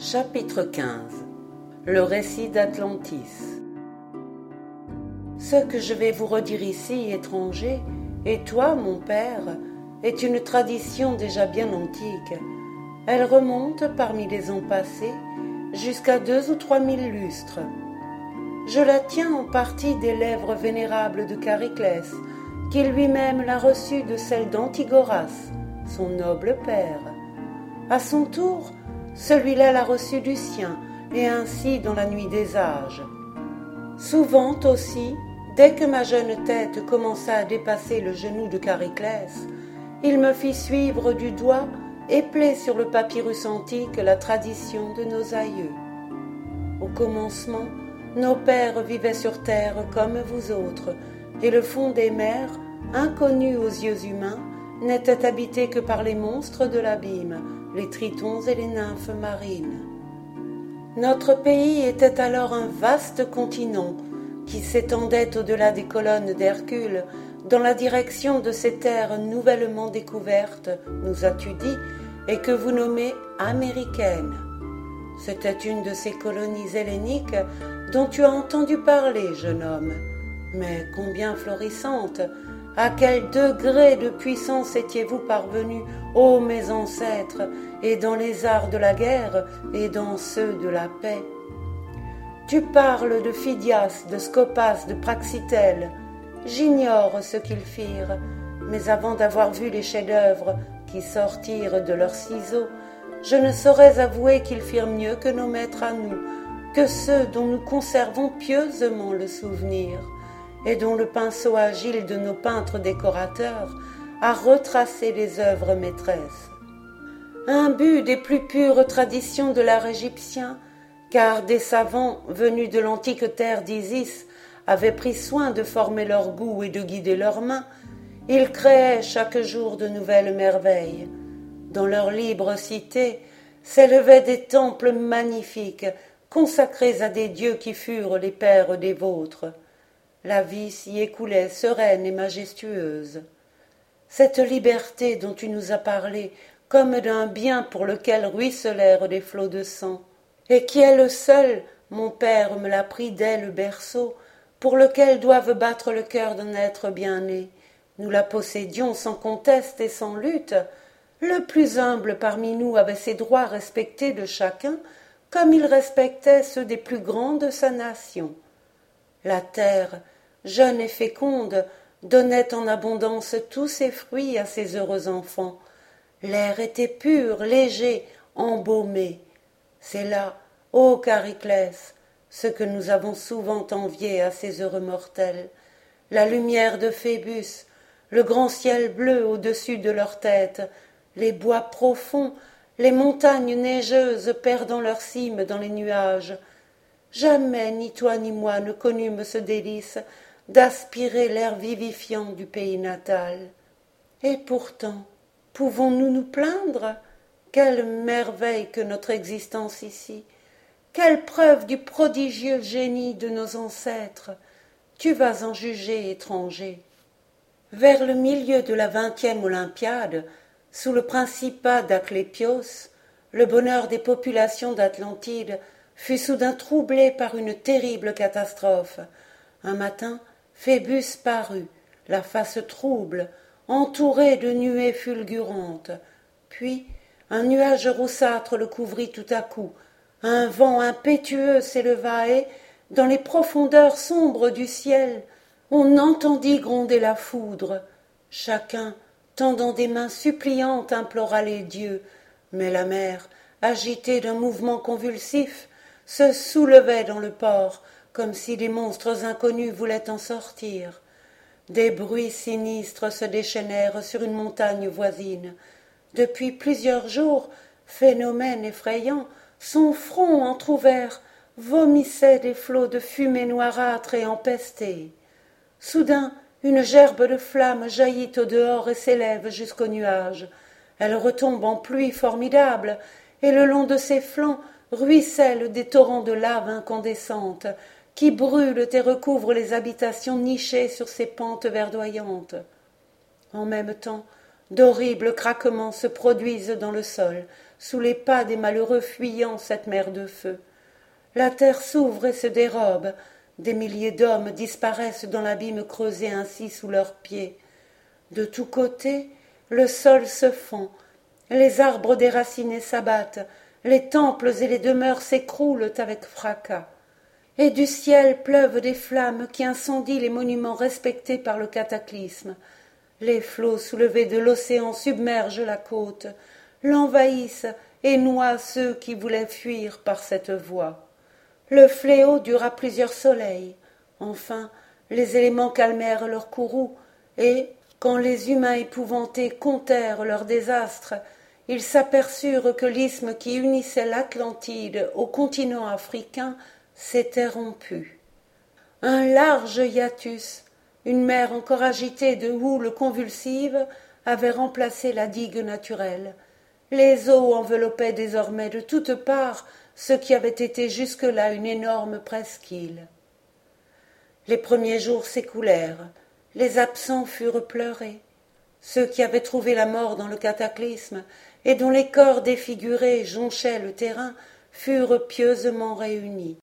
Chapitre 15. Le récit d'Atlantis. Ce que je vais vous redire ici, étrangers, et toi, mon père, est une tradition déjà bien antique. Elle remonte, parmi les ans passés, jusqu'à 2 ou 3 000 lustres. Je la tiens en partie des lèvres vénérables de Chariclès, qui lui-même l'a reçue de celle d'Antigoras, son noble père. À son tour, celui-là l'a reçue du sien, et ainsi dans la nuit des âges. Souvent aussi, dès que ma jeune tête commença à dépasser le genou de Chariclès, il me fit suivre du doigt, éplé sur le papyrus antique, la tradition de nos aïeux. Au commencement, nos pères vivaient sur terre comme vous autres, et le fond des mers, inconnu aux yeux humains, n'était habité que par les monstres de l'abîme, les tritons et les nymphes marines. Notre pays était alors un vaste continent qui s'étendait au-delà des colonnes d'Hercule dans la direction de ces terres nouvellement découvertes, nous as-tu dit, et que vous nommez américaines. C'était une de ces colonies helléniques dont tu as entendu parler, jeune homme. Mais combien florissante! À quel degré de puissance étiez-vous parvenus, ô mes ancêtres, et dans les arts de la guerre et dans ceux de la paix? Tu parles de Phidias, de Scopas, de Praxitèle. J'ignore ce qu'ils firent, mais avant d'avoir vu les chefs-d'œuvre qui sortirent de leurs ciseaux, je ne saurais avouer qu'ils firent mieux que nos maîtres à nous, que ceux dont nous conservons pieusement le souvenir, et dont le pinceau agile de nos peintres décorateurs a retracé les œuvres maîtresses. Imbus des plus pures traditions de l'art égyptien, car des savants venus de l'antique terre d'Isis avaient pris soin de former leur goût et de guider leurs mains, ils créaient chaque jour de nouvelles merveilles. Dans leur libre cité s'élevaient des temples magnifiques, consacrés à des dieux qui furent les pères des vôtres. La vie s'y écoulait sereine et majestueuse. Cette liberté dont tu nous as parlé, comme d'un bien pour lequel ruisselèrent des flots de sang, et qui est le seul, mon père me l'a pris dès le berceau, pour lequel doivent battre le cœur d'un être bien-né, nous la possédions sans conteste et sans lutte. Le plus humble parmi nous avait ses droits respectés de chacun, comme il respectait ceux des plus grands de sa nation. La terre, jeune et féconde, donnait en abondance tous ses fruits à ses heureux enfants. L'air était pur, léger, embaumé. C'est là, ô Chariclès, ce que nous avons souvent envié à ces heureux mortels, la lumière de Phébus, le grand ciel bleu au-dessus de leur tête, les bois profonds, les montagnes neigeuses perdant leurs cimes dans les nuages. Jamais ni toi ni moi ne connûmes ce délice d'aspirer l'air vivifiant du pays natal. Et pourtant, pouvons-nous nous plaindre? Quelle merveille que notre existence ici! Quelle preuve du prodigieux génie de nos ancêtres! Tu vas en juger, étranger. Vers le milieu de la 20e Olympiade, sous le principat d'Asclépios, le bonheur des populations d'Atlantide fut soudain troublé par une terrible catastrophe. Un matin, Phébus parut, la face trouble, entouré de nuées fulgurantes. Puis, un nuage roussâtre le couvrit tout à coup. Un vent impétueux s'éleva et, dans les profondeurs sombres du ciel, on entendit gronder la foudre. Chacun, tendant des mains suppliantes, implora les dieux, mais la mer, agitée d'un mouvement convulsif, se soulevait dans le port, comme si des monstres inconnus voulaient en sortir. Des bruits sinistres se déchaînèrent sur une montagne voisine. Depuis plusieurs jours, phénomène effrayant, son front entr'ouvert vomissait des flots de fumée noirâtre et empestée. Soudain, une gerbe de flammes jaillit au dehors et s'élève jusqu'aux nuages. Elle retombe en pluie formidable, et le long de ses flancs ruissellent des torrents de lave incandescente, qui brûlent et recouvrent les habitations nichées sur ces pentes verdoyantes. En même temps, d'horribles craquements se produisent dans le sol, sous les pas des malheureux fuyant cette mer de feu. La terre s'ouvre et se dérobe, des milliers d'hommes disparaissent dans l'abîme creusé ainsi sous leurs pieds. De tous côtés, le sol se fend, les arbres déracinés s'abattent, les temples et les demeures s'écroulent avec fracas. Et du ciel pleuvent des flammes qui incendient les monuments respectés par le cataclysme. Les flots soulevés de l'océan submergent la côte, l'envahissent et noient ceux qui voulaient fuir par cette voie. Le fléau dura plusieurs soleils. Enfin, les éléments calmèrent leur courroux, et, quand les humains épouvantés comptèrent leurs désastres, ils s'aperçurent que l'isthme qui unissait l'Atlantide au continent africain s'était rompu. Un large hiatus, une mer encore agitée de houles convulsives, avait remplacé la digue naturelle. Les eaux enveloppaient désormais de toutes parts ce qui avait été jusque-là une énorme presqu'île. Les premiers jours s'écoulèrent, les absents furent pleurés. Ceux qui avaient trouvé la mort dans le cataclysme et dont les corps défigurés jonchaient le terrain furent pieusement réunis.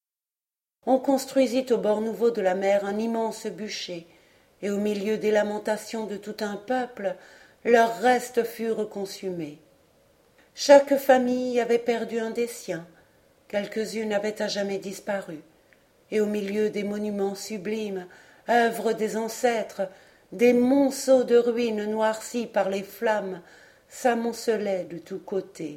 On construisit au bord nouveau de la mer un immense bûcher, et au milieu des lamentations de tout un peuple, leurs restes furent consumés. Chaque famille avait perdu un des siens, quelques-unes avaient à jamais disparu, et au milieu des monuments sublimes, œuvres des ancêtres, des monceaux de ruines noircies par les flammes s'amoncelaient de tous côtés.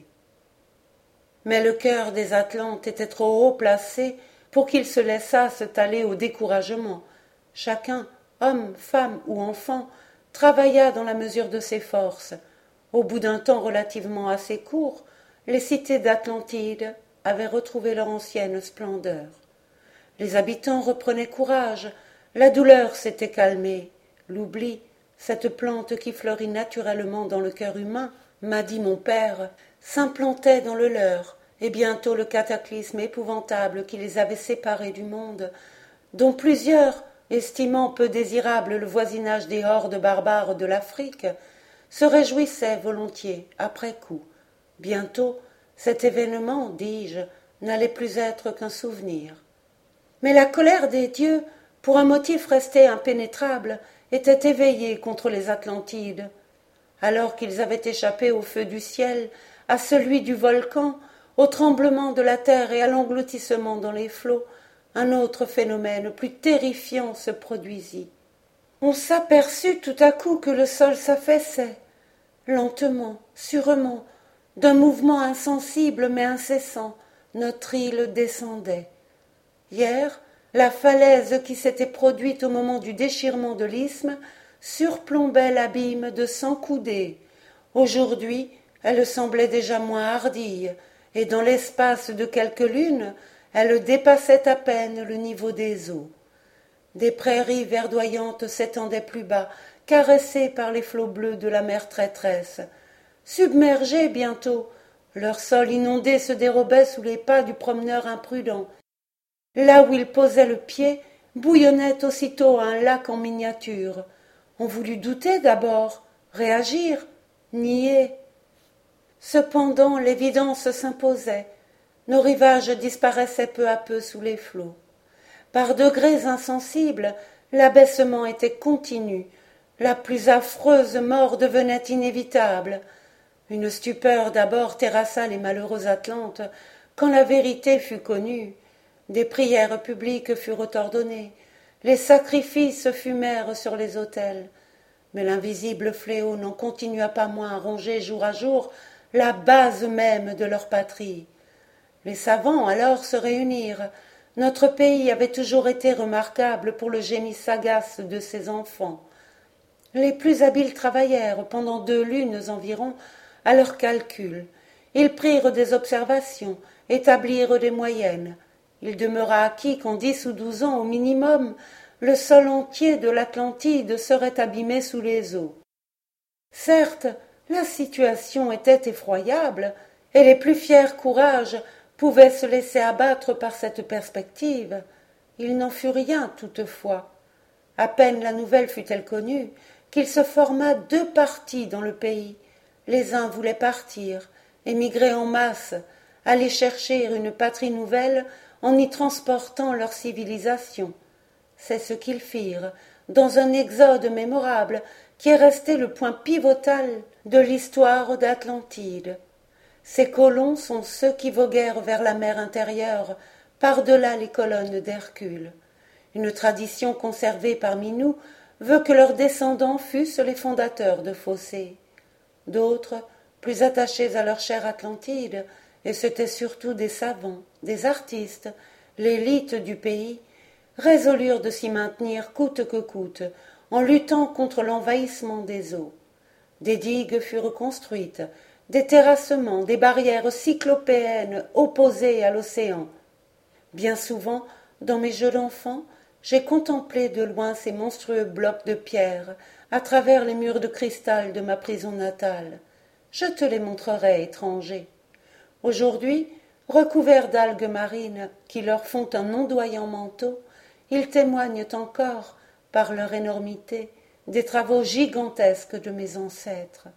Mais le cœur des Atlantes était trop haut placé pour qu'ils se laissassent aller au découragement. Chacun, homme, femme ou enfant, travailla dans la mesure de ses forces. Au bout d'un temps relativement assez court, les cités d'Atlantide avaient retrouvé leur ancienne splendeur. Les habitants reprenaient courage, la douleur s'était calmée, l'oubli, cette plante qui fleurit naturellement dans le cœur humain, m'a dit mon père, s'implantait dans le leur, et bientôt le cataclysme épouvantable qui les avait séparés du monde, dont plusieurs, estimant peu désirable le voisinage des hordes barbares de l'Afrique, se réjouissaient volontiers après coup. Bientôt, cet événement, dis-je, n'allait plus être qu'un souvenir. Mais la colère des dieux, pour un motif resté impénétrable, était éveillée contre les Atlantides. Alors qu'ils avaient échappé au feu du ciel, à celui du volcan, au tremblement de la terre et à l'engloutissement dans les flots, un autre phénomène plus terrifiant se produisit. On s'aperçut tout à coup que le sol s'affaissait, lentement, sûrement, d'un mouvement insensible mais incessant, notre île descendait. Hier, la falaise qui s'était produite au moment du déchirement de l'isthme surplombait l'abîme de 100 coudées. Aujourd'hui, elle semblait déjà moins hardie, et dans l'espace de quelques lunes, elle dépassait à peine le niveau des eaux. Des prairies verdoyantes s'étendaient plus bas, caressées par les flots bleus de la mer traîtresse. Submergés bientôt, leur sol inondé se dérobait sous les pas du promeneur imprudent. Là où il posait le pied, bouillonnait aussitôt un lac en miniature. On voulut douter d'abord, réagir, nier. Cependant l'évidence s'imposait. Nos rivages disparaissaient peu à peu sous les flots. Par degrés insensibles, l'abaissement était continu. La plus affreuse mort devenait inévitable. Une stupeur d'abord terrassa les malheureux Atlantes quand la vérité fut connue. Des prières publiques furent ordonnées, les sacrifices fumèrent sur les autels, mais l'invisible fléau n'en continua pas moins à ronger jour à jour la base même de leur patrie. Les savants alors se réunirent. Notre pays avait toujours été remarquable pour le génie sagace de ses enfants. Les plus habiles travaillèrent pendant 2 lunes environ à leurs calculs. Ils prirent des observations, établirent des moyennes. Il demeura acquis qu'en 10 ou 12 ans au minimum, le sol entier de l'Atlantide serait abîmé sous les eaux. Certes, la situation était effroyable, et les plus fiers courages pouvaient se laisser abattre par cette perspective. Il n'en fut rien toutefois. À peine la nouvelle fut-elle connue, qu'il se forma 2 partis dans le pays. Les uns voulaient partir, émigrer en masse, aller chercher une patrie nouvelle en y transportant leur civilisation. C'est ce qu'ils firent, dans un exode mémorable qui est resté le point pivotal de l'histoire d'Atlantide. Ces colons sont ceux qui voguèrent vers la mer intérieure, par-delà les colonnes d'Hercule. Une tradition conservée parmi nous veut que leurs descendants fussent les fondateurs de Phocée. D'autres, plus attachés à leur chère Atlantide, et c'étaient surtout des savants, des artistes, l'élite du pays, résolurent de s'y maintenir coûte que coûte, en luttant contre l'envahissement des eaux. Des digues furent construites, des terrassements, des barrières cyclopéennes opposées à l'océan. Bien souvent, dans mes jeux d'enfant, j'ai contemplé de loin ces monstrueux blocs de pierre à travers les murs de cristal de ma prison natale. Je te les montrerai, étranger. Aujourd'hui, recouverts d'algues marines qui leur font un ondoyant manteau, ils témoignent encore, par leur énormité, des travaux gigantesques de mes ancêtres.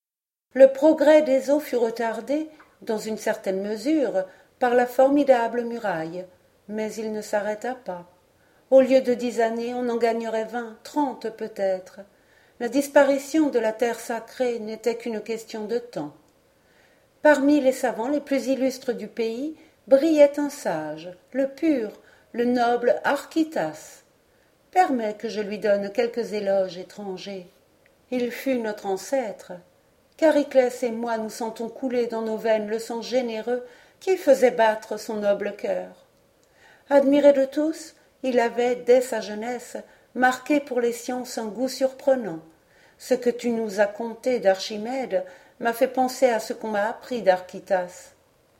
Le progrès des eaux fut retardé, dans une certaine mesure, par la formidable muraille, mais il ne s'arrêta pas. Au lieu de 10 années, on en gagnerait 20, 30 peut-être. La disparition de la terre sacrée n'était qu'une question de temps. Parmi les savants les plus illustres du pays brillait un sage, le pur, le noble Archytas. Permets que je lui donne quelques éloges étrangers. Il fut notre ancêtre. Chariclès et moi nous sentons couler dans nos veines le sang généreux qui faisait battre son noble cœur. Admiré de tous, il avait, dès sa jeunesse, marqué pour les sciences un goût surprenant. Ce que tu nous as conté d'Archimède m'a fait penser à ce qu'on m'a appris d'Archytas.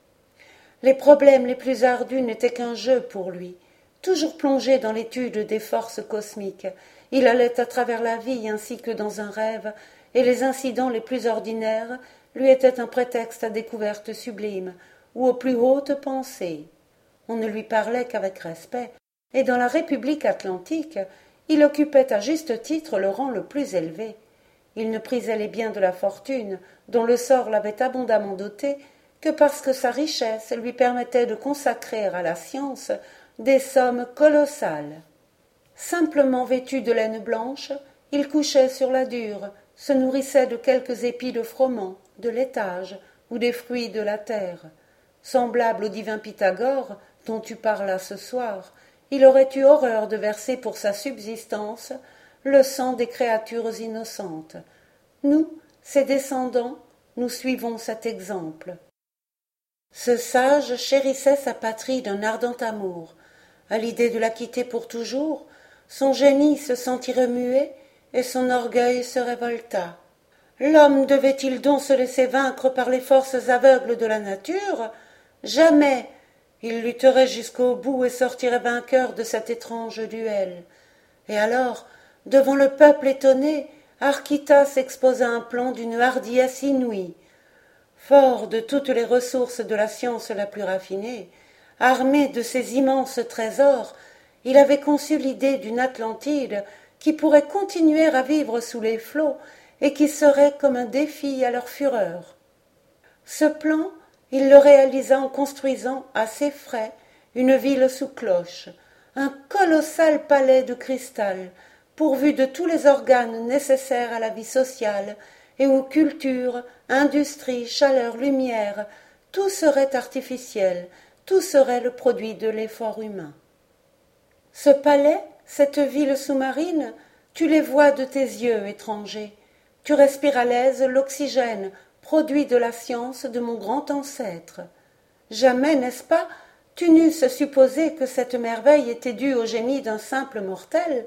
Les problèmes les plus ardus n'étaient qu'un jeu pour lui. Toujours plongé dans l'étude des forces cosmiques, il allait à travers la vie ainsi que dans un rêve, et les incidents les plus ordinaires lui étaient un prétexte à découvertes sublimes ou aux plus hautes pensées. On ne lui parlait qu'avec respect, et dans la République atlantique, il occupait à juste titre le rang le plus élevé. Il ne prisait les biens de la fortune, dont le sort l'avait abondamment doté, que parce que sa richesse lui permettait de consacrer à la science des sommes colossales. Simplement vêtu de laine blanche, il couchait sur la dure, se nourrissait de quelques épis de froment, de laitage ou des fruits de la terre. Semblable au divin Pythagore, dont tu parlas ce soir, il aurait eu horreur de verser pour sa subsistance le sang des créatures innocentes. Nous, ses descendants, nous suivons cet exemple. Ce sage chérissait sa patrie d'un ardent amour. À l'idée de la quitter pour toujours, son génie se sentit remué et son orgueil se révolta. L'homme devait-il donc se laisser vaincre par les forces aveugles de la nature? Jamais! Il lutterait jusqu'au bout et sortirait vainqueur de cet étrange duel. Et alors, devant le peuple étonné, Archytas exposa un plan d'une hardiesse inouïe. Fort de toutes les ressources de la science la plus raffinée, armé de ces immenses trésors, il avait conçu l'idée d'une Atlantide qui pourrait continuer à vivre sous les flots et qui serait comme un défi à leur fureur. Ce plan, il le réalisa en construisant, à ses frais, une ville sous cloche, un colossal palais de cristal, pourvu de tous les organes nécessaires à la vie sociale, et où culture, industrie, chaleur, lumière, tout serait artificiel, tout serait le produit de l'effort humain. Ce palais, cette ville sous-marine, tu les vois de tes yeux, étranger. Tu respires à l'aise l'oxygène, produit de la science de mon grand ancêtre. Jamais, n'est-ce pas, tu n'eusses supposé que cette merveille était due au génie d'un simple mortel?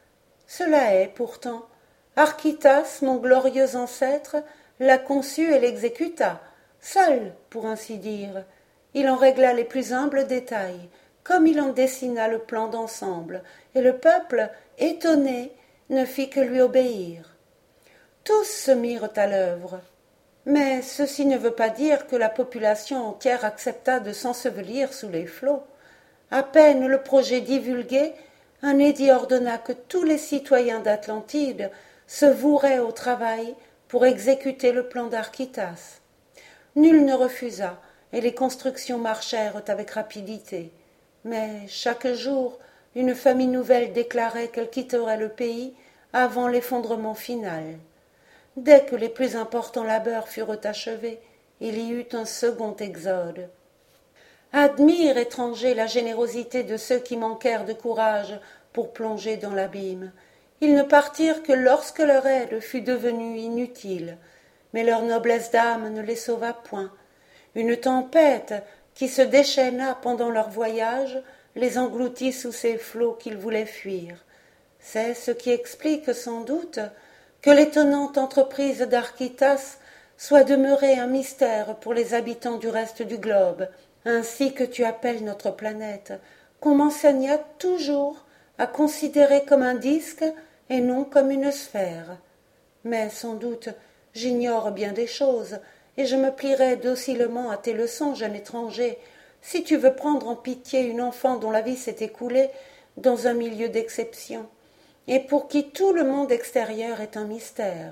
Cela est, pourtant. Archytas, mon glorieux ancêtre, l'a conçu et l'exécuta, seul, pour ainsi dire. Il en régla les plus humbles détails, comme il en dessina le plan d'ensemble, et le peuple, étonné, ne fit que lui obéir. Tous se mirent à l'œuvre. Mais ceci ne veut pas dire que la population entière accepta de s'ensevelir sous les flots. À peine le projet divulgué, un édit ordonna que tous les citoyens d'Atlantide se voueraient au travail pour exécuter le plan d'Archytas. Nul ne refusa, et les constructions marchèrent avec rapidité. Mais chaque jour, une famille nouvelle déclarait qu'elle quitterait le pays avant l'effondrement final. Dès que les plus importants labeurs furent achevés, il y eut un second exode. Admire, étranger, la générosité de ceux qui manquèrent de courage pour plonger dans l'abîme. Ils ne partirent que lorsque leur aide fut devenue inutile, mais leur noblesse d'âme ne les sauva point. Une tempête qui se déchaîna pendant leur voyage les engloutit sous ces flots qu'ils voulaient fuir. C'est ce qui explique sans doute que l'étonnante entreprise d'Archytas soit demeurée un mystère pour les habitants du reste du globe, ainsi que tu appelles notre planète, qu'on m'enseigna toujours à considérer comme un disque et non comme une sphère. Mais sans doute j'ignore bien des choses, et je me plierai docilement à tes leçons, jeune étranger, si tu veux prendre en pitié une enfant dont la vie s'est écoulée dans un milieu d'exception, et pour qui tout le monde extérieur est un mystère.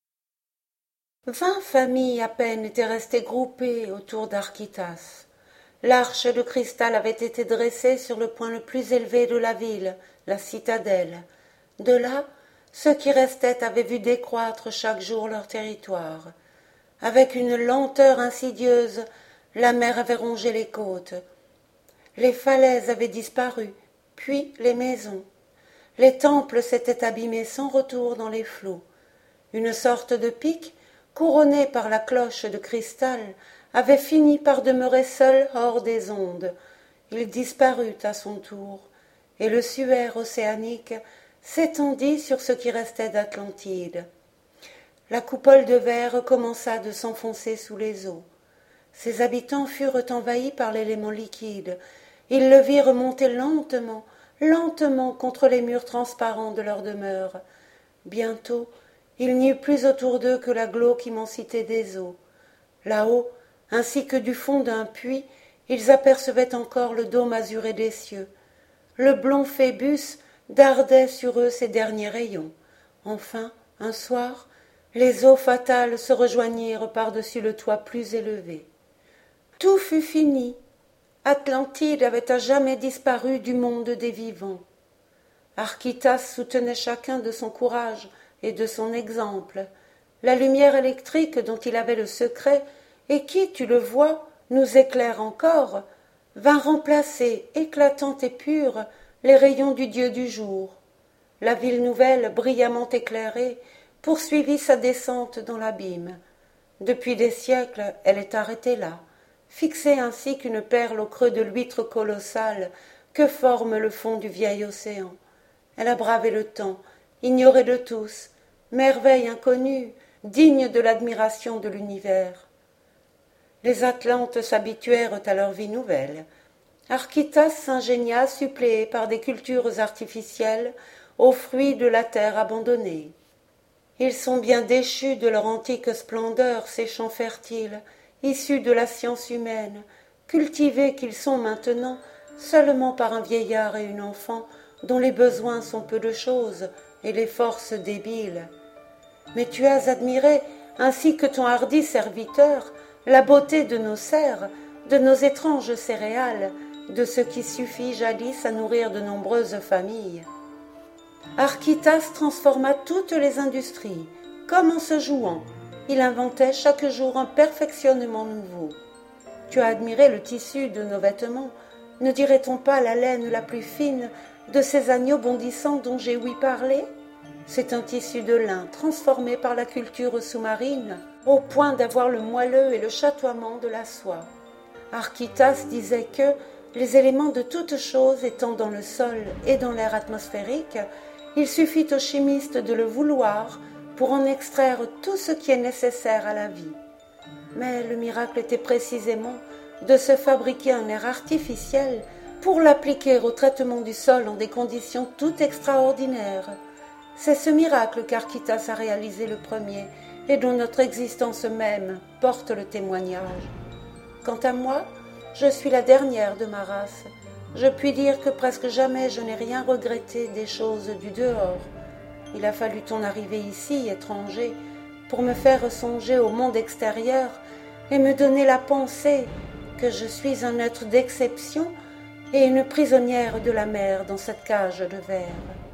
20 familles à peine étaient restées groupées autour d'Archytas. L'arche de cristal avait été dressée sur le point le plus élevé de la ville, la citadelle. De là, ceux qui restaient avaient vu décroître chaque jour leur territoire. Avec une lenteur insidieuse, la mer avait rongé les côtes. Les falaises avaient disparu, puis les maisons. Les temples s'étaient abîmés sans retour dans les flots. Une sorte de pic, couronné par la cloche de cristal, avait fini par demeurer seul hors des ondes. Il disparut à son tour, et le suaire océanique s'étendit sur ce qui restait d'Atlantide. La coupole de verre commença de s'enfoncer sous les eaux. Ses habitants furent envahis par l'élément liquide. Ils le virent monter lentement, lentement contre les murs transparents de leur demeure. Bientôt, il n'y eut plus autour d'eux que la glauque immensité des eaux. Là-haut, ainsi que du fond d'un puits, ils apercevaient encore le dôme azuré des cieux. Le blond Phébus dardait sur eux ses derniers rayons. Enfin, un soir, les eaux fatales se rejoignirent par-dessus le toit plus élevé. Tout fut fini. Atlantide avait à jamais disparu du monde des vivants. Archytas soutenait chacun de son courage et de son exemple. La lumière électrique dont il avait le secret, et qui, tu le vois, nous éclaire encore, vint remplacer, éclatante et pure, les rayons du dieu du jour. La ville nouvelle, brillamment éclairée, poursuivit sa descente dans l'abîme. Depuis des siècles, elle est arrêtée là, fixée ainsi qu'une perle au creux de l'huître colossale que forme le fond du vieil océan. Elle a bravé le temps, ignorée de tous, merveille inconnue, digne de l'admiration de l'univers. Les Atlantes s'habituèrent à leur vie nouvelle. Archytas s'ingénia, suppléé par des cultures artificielles, aux fruits de la terre abandonnée. Ils sont bien déchus de leur antique splendeur, ces champs fertiles, issus de la science humaine, cultivés qu'ils sont maintenant seulement par un vieillard et une enfant dont les besoins sont peu de choses et les forces débiles. Mais tu as admiré, ainsi que ton hardi serviteur, la beauté de nos serres, de nos étranges céréales, de ce qui suffit jadis à nourrir de nombreuses familles. Archytas transforma toutes les industries, comme en se jouant. Il inventait chaque jour un perfectionnement nouveau. Tu as admiré le tissu de nos vêtements, ne dirait-on pas la laine la plus fine de ces agneaux bondissants dont j'ai ouï parler? C'est un tissu de lin transformé par la culture sous-marine, au point d'avoir le moelleux et le chatoiement de la soie. Archytas disait que, les éléments de toutes choses étant dans le sol et dans l'air atmosphérique, il suffit aux chimistes de le vouloir pour en extraire tout ce qui est nécessaire à la vie. Mais le miracle était précisément de se fabriquer un air artificiel pour l'appliquer au traitement du sol en des conditions tout extraordinaires. C'est ce miracle qu'Archytas a réalisé le premier et dont notre existence même porte le témoignage. Quant à moi, je suis la dernière de ma race. Je puis dire que presque jamais je n'ai rien regretté des choses du dehors. Il a fallu ton arrivée ici, étranger, pour me faire songer au monde extérieur et me donner la pensée que je suis un être d'exception et une prisonnière de la mer dans cette cage de verre.